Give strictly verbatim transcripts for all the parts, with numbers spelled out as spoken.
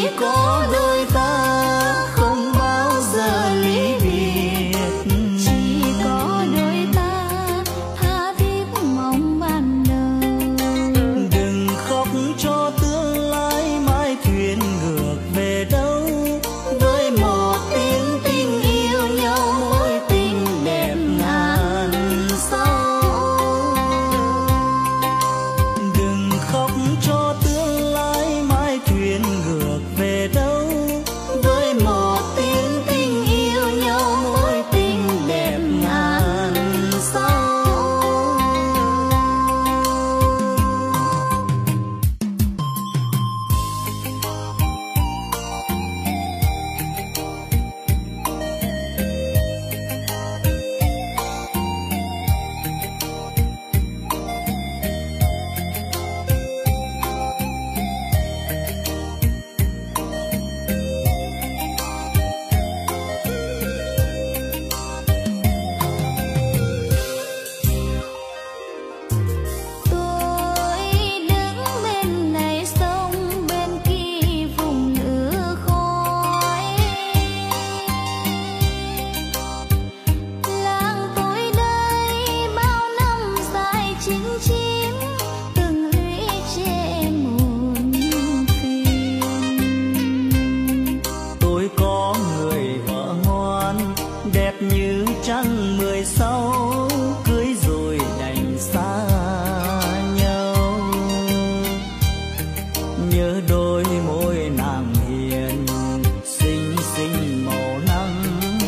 có đôi ta không bao giờ ly biệt, chỉ có đôi ta tha thiết mong ban đầu. đừng khóc cho tương lai mai thuyền ngược về đâu, với một tiếng tình yêu nhau mối tình đẹp ngàn sao. đừng khóc cho tương lai mai thuyền ngược về đâu, với một tiếng tình yêu nhau mối tình đẹp ngàn sao. Tôi đứng bên này sông bên kia vùng lửa khói, làng tôi đây bao năm dài chinh chiến, từng lũy tre muôn phiền. tôi có người vợ ngoan đẹp như trăng mười sáu, cưới rồi đành xa nhau. nhớ đôi môi nàng hiền xinh xinh màu nắng,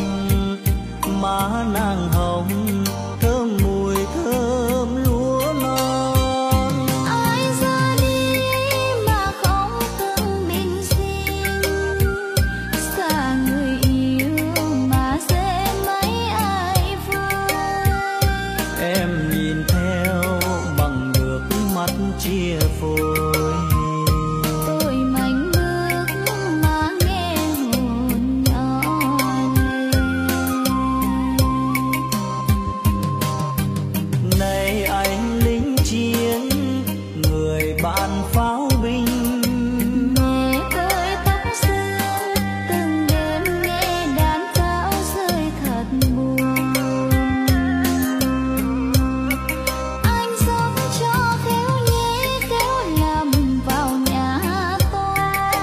má nàng hồng thơm mùi thơm lúa non. Ai ra đi mà không từng mình xin, xa người yêu mà dễ mấy ai vơi. em nhìn theo bằng nước mắt chia phôi, Tôi mạnh bước mà nghe hồn nhỏ lệ. này anh lính chiến người bạn pháo binh, Mẹ tôi tóc xương từng đêm nghe đàn pháo rơi thật buồn. Anh sống cho khéo nhé khéo lầm vào nhà tôi.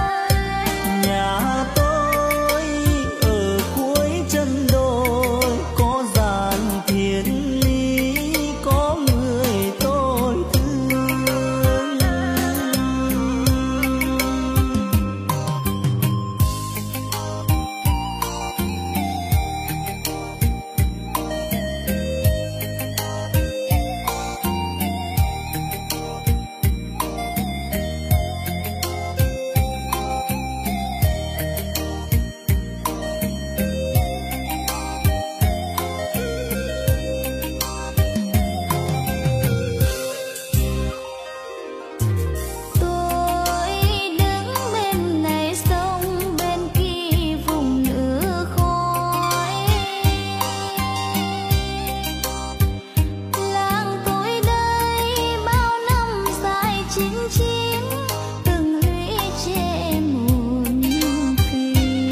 nhà tôi ở cuối chân đồi có dàn thiên lý, có người tôi thương. Tôi đứng bên này sông bên kia vùng lửa khói, làng tôi đây bao năm dài chinh chiến, từng lũy tre muôn phiền.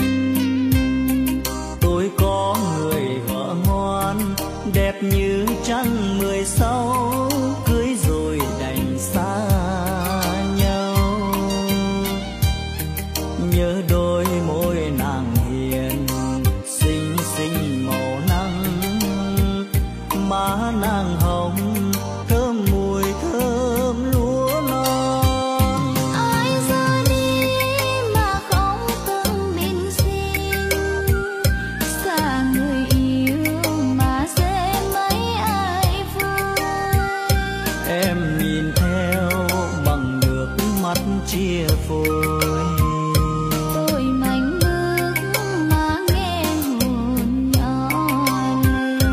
tôi có người vợ ngoan đẹp như trăng mười sáu, cưới rồi đành xa nhau. nhớ đôi môi nàng hiền xinh xinh màu nắng, má nàng hồng thơm mùi thơm lúa non. Ai ra đi mà không từng mình xin, xa người yêu mà dễ mấy ai vơi. em nhìn theo bằng nước mắt chia phôi, Tôi mạnh bước mà nghe hồn nhỏ lệ.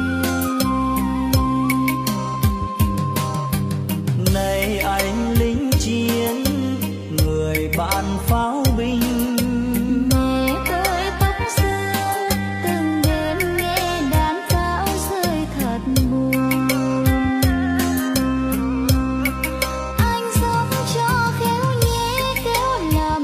này anh lính chiến người bạn pháo binh, Mẹ tôi tóc xương từng đêm nghe đàn pháo rơi thật buồn. Anh sống cho khéo nhé khéo lầm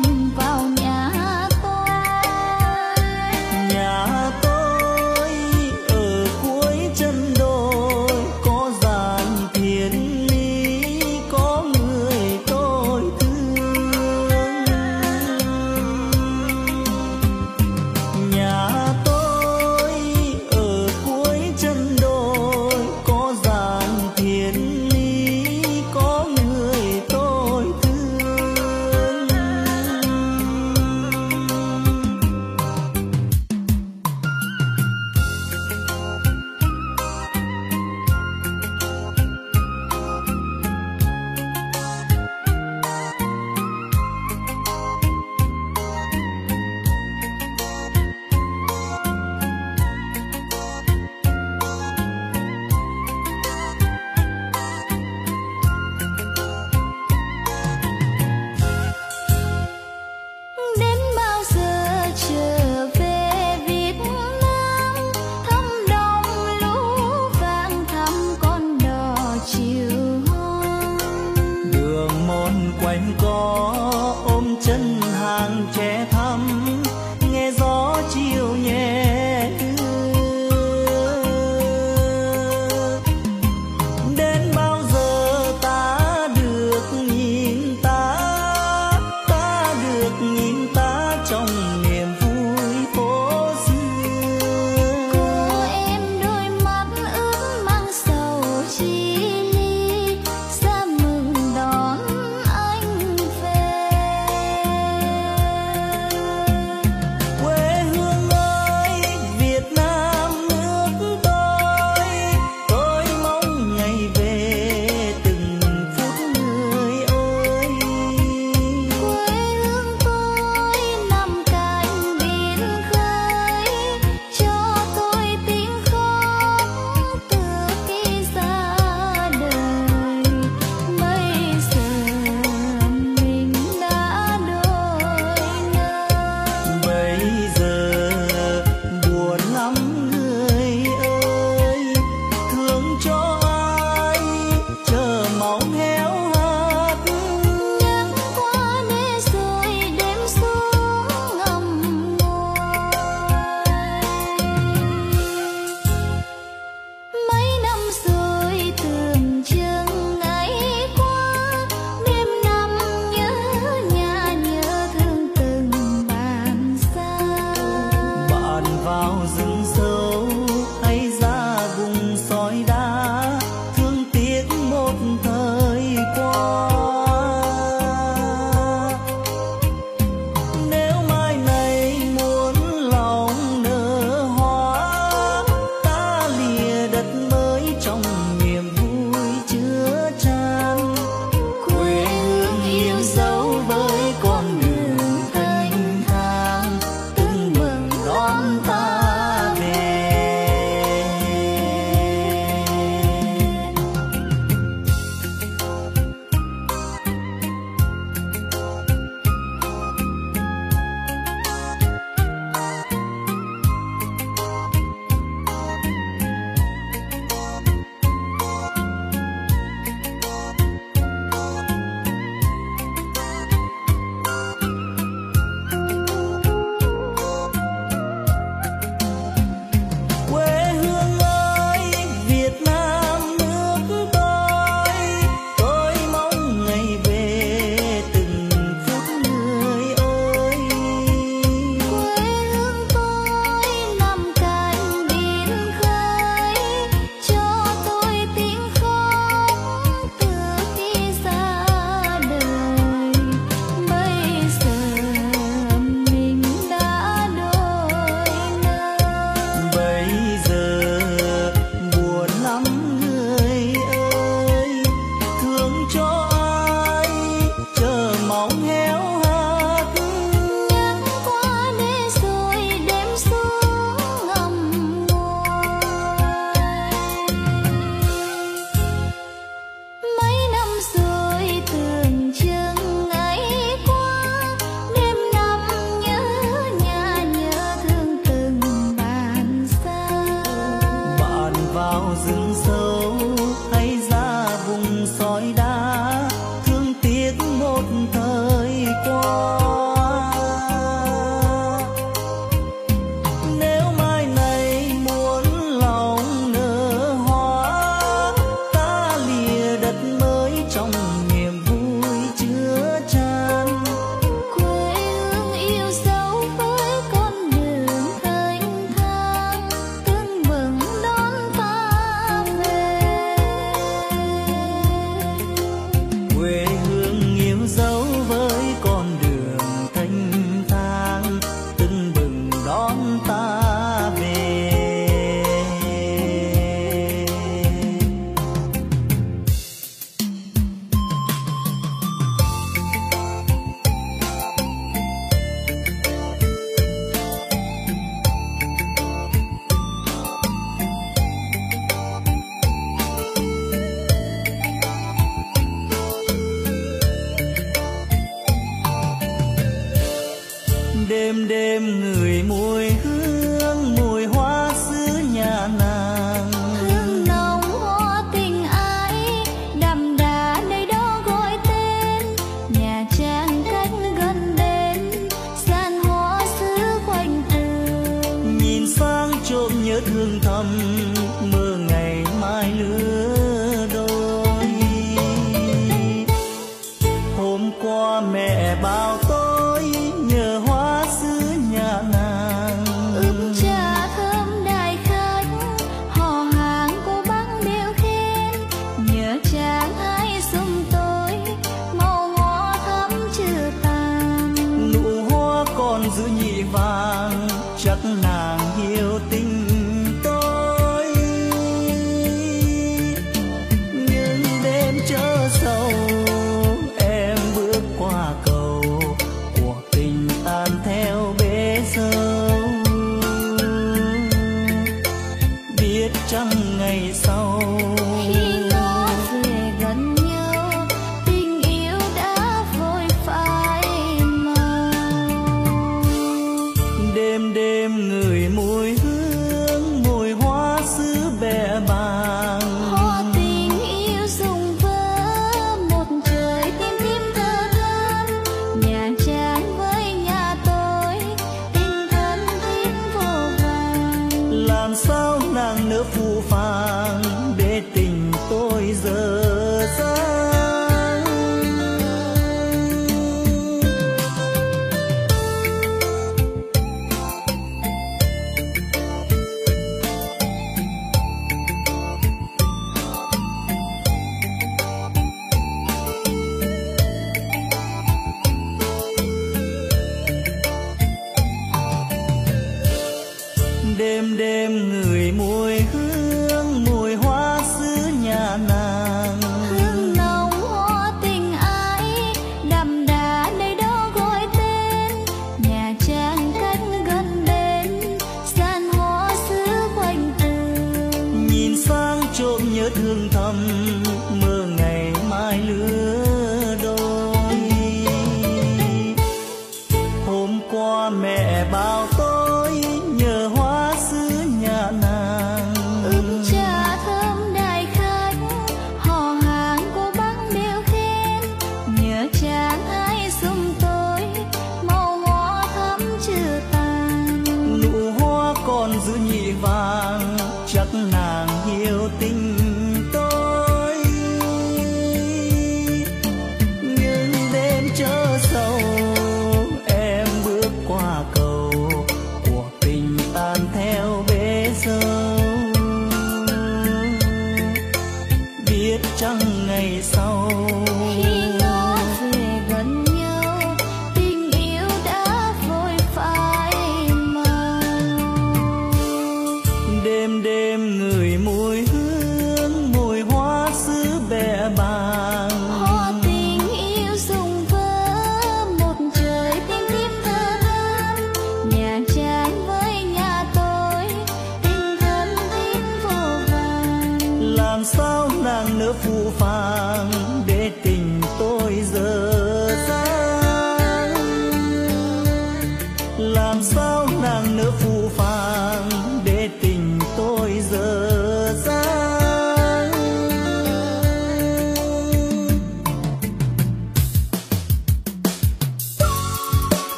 lòng héo hắt. Nhắn qua để rồi đêm xuống ngầm ngùi. Mấy năm rồi tưởng chừng ngày qua, đêm năm nhớ nhà nhớ thương từng bàn xa. Bạn vào rừng sâu hay ra vùng sỏi đá, thương tiếc một thời qua. Nếu mai này muốn lòng nở hoa, ta lìa đất mới trong niềm vui chứa chan. Quê hương yêu dấu với con đường thanh thang, tưng bừng đón ta về. Quê hương yêu dấu với con đường thanh thang, tưng bừng đón ta về. Đêm đêm người mùi hương, mùi hoa xứ nhà nàng. Hương nồng hoa tình ái, đậm đà nơi đó gọi tên. Nhà trang cách gần đến, gian hoa xứ quanh tường. Nhìn sang trộm nhớ thương thầm, mơ ngày mai lứa đôi. Hôm qua mẹ bảo tôi nhớ hoa xứ nhà nàng. Ướp trà thơm đại khách, họ hàng cô bác đều khen. Nhớ chàng hãy giúp tôi, màu hoa thắm chưa tàn. Nụ hoa còn giữ nhị vàng, chắc nàng hiểu tình tôi. Nhưng đêm chớ sầu, em bước qua cầu,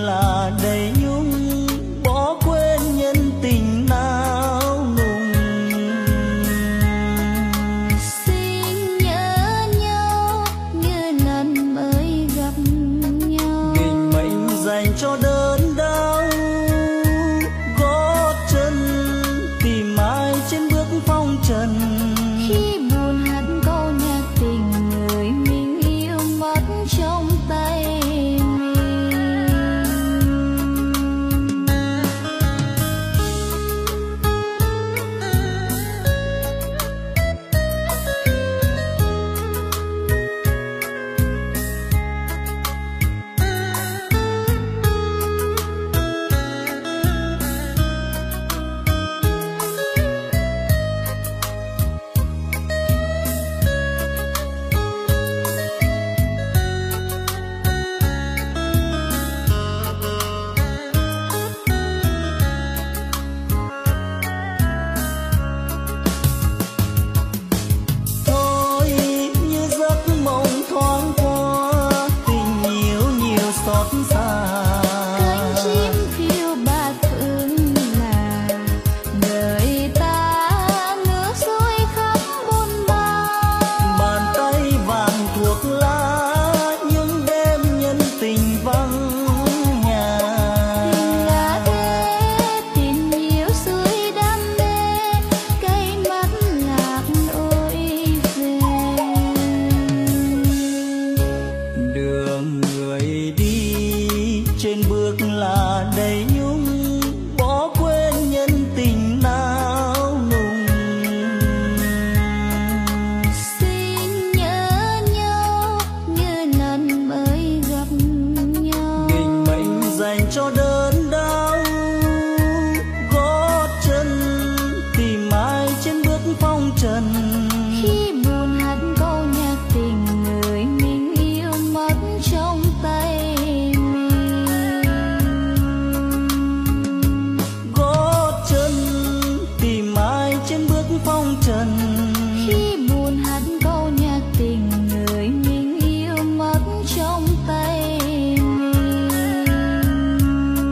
là đầy nhung, bỏ quên nhân tình nào nùng. Xin nhớ nhau như lần mới gặp nhau. Định mệnh dành cho đớn đau gót chân, tìm ai trên bước phong trần. Khi buồn hẳn câu nhạc tình người mình yêu mất trong tay mình. Thôi như giấc mộng thoáng qua, tình yêu nhiều xót xa. Cánh chim phiêu bạt phương là đời ta nước rơi khắp bôn ba. Bàn tay vàng thuộc lá, những đêm nhân tình vắng nhà. Tình là thế, tình yêu dưới đam mê, cây mắt lạc ôi về. Đường người đi trên bước là đầy nhung, bỏ quên nhân tình nào nùng. Xin nhớ nhau như lần mới gặp nhau. Định mệnh dành cho đớn đau gót chân, tìm ai trên bước phong trần. Khi buồn hẳn câu nhạc tình người mình yêu mất trong tay mình. Gót chân tìm ai trên bước phong trần. Khi buồn hẳn câu nhạc tình người mình yêu mất trong tay mình.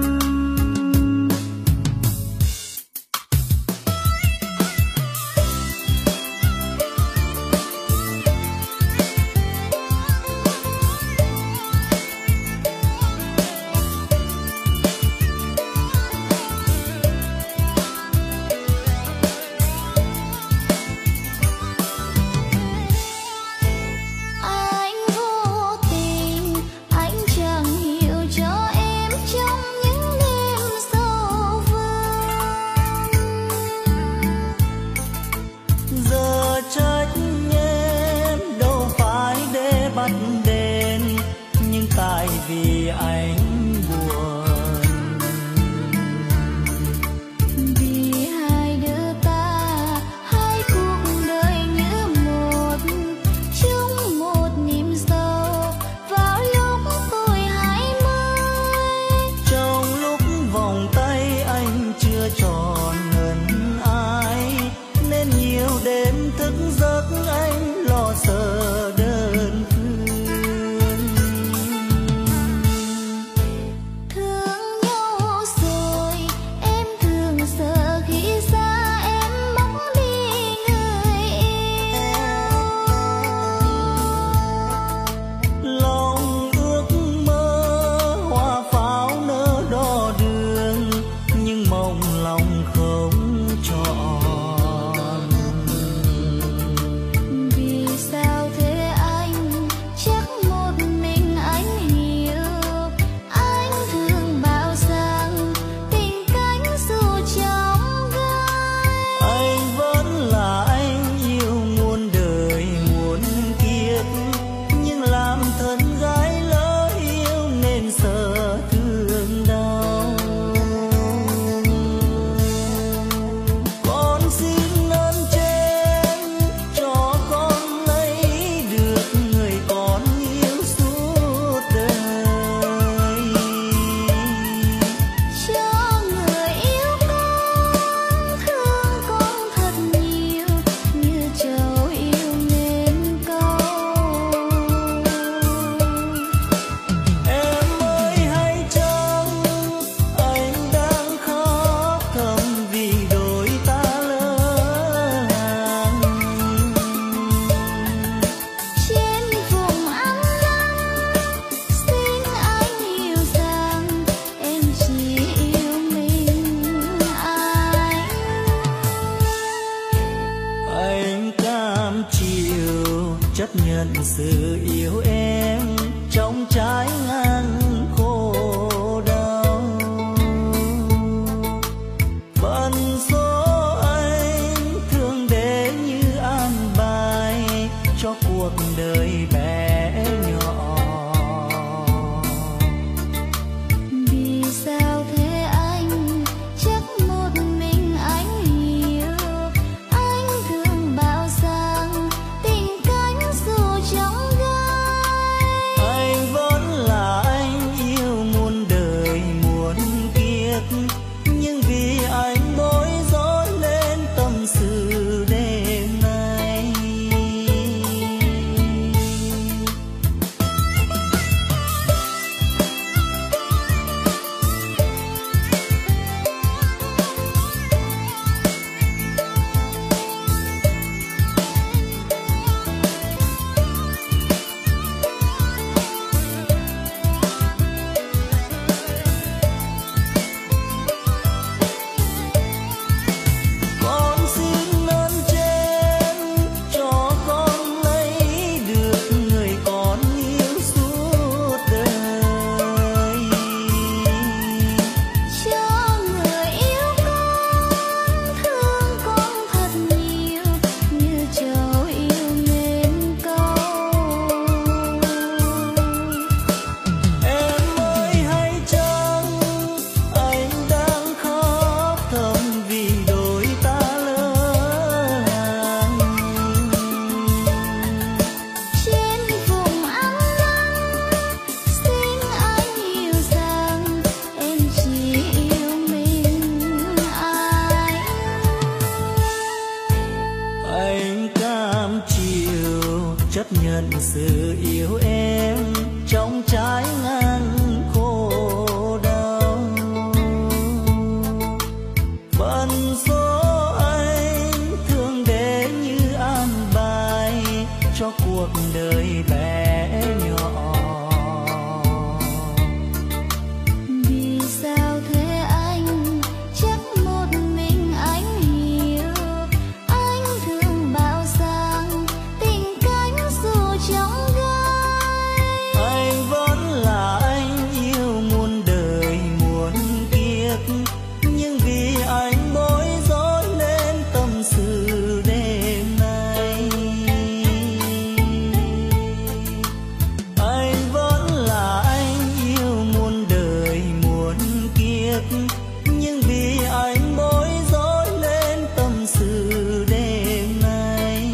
sự yêu em trong trái ngang khổ đau. Phận số anh thường để như an bài cho cuộc đời bé nhỏ. Vì sao thế anh? Chắc một mình anh hiểu. Anh thường bảo rằng tình cánh dù trong gai. Anh vẫn là anh yêu muôn đời muôn kiếp, nhưng vì anh bối rối nên tâm sự đêm nay. Anh vẫn là anh yêu muôn đời muôn kiếp, nhưng vì anh bối rối nên tâm sự đêm nay.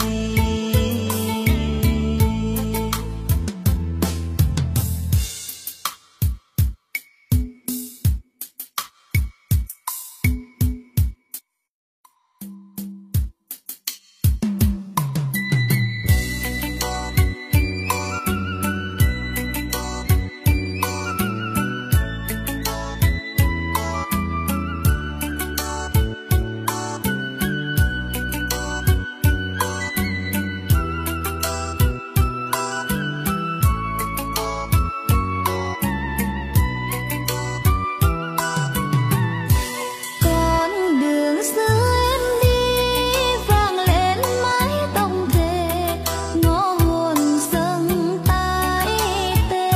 Con đường xưa em đi vang lên mái tông thề, ngõ hồn dâng tái tê.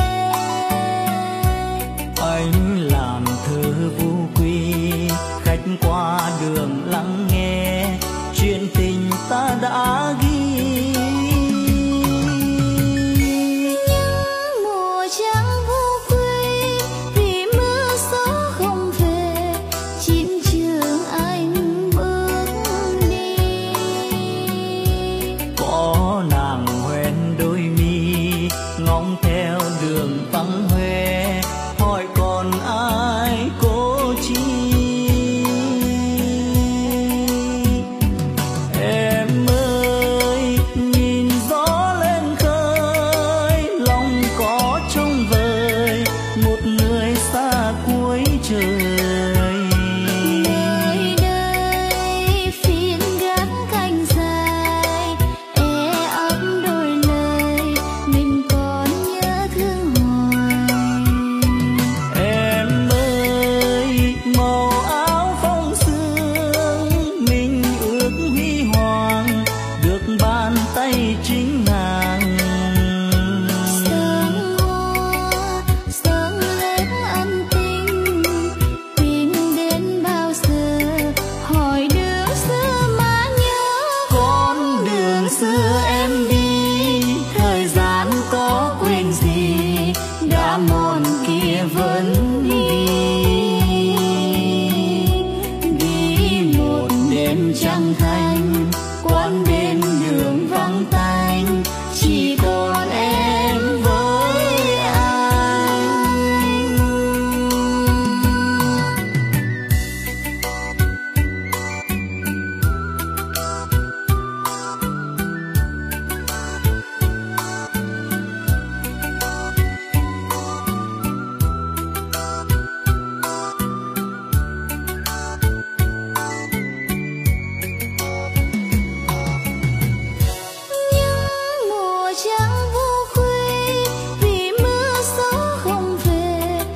Anh làm thơ vu quy, khách qua đường lắng nghe chuyện tình ta đã ghi. Nhưng mùa trăng vô quy vì mưa gió không về, chiến trường anh bước đi. Có nàng hoen đôi mi ngóng theo đường vắng hoe, hỏi còn ai cố chi. Em ơi nhìn gió lên khơi, lòng có trông vời một người xa cuối trời.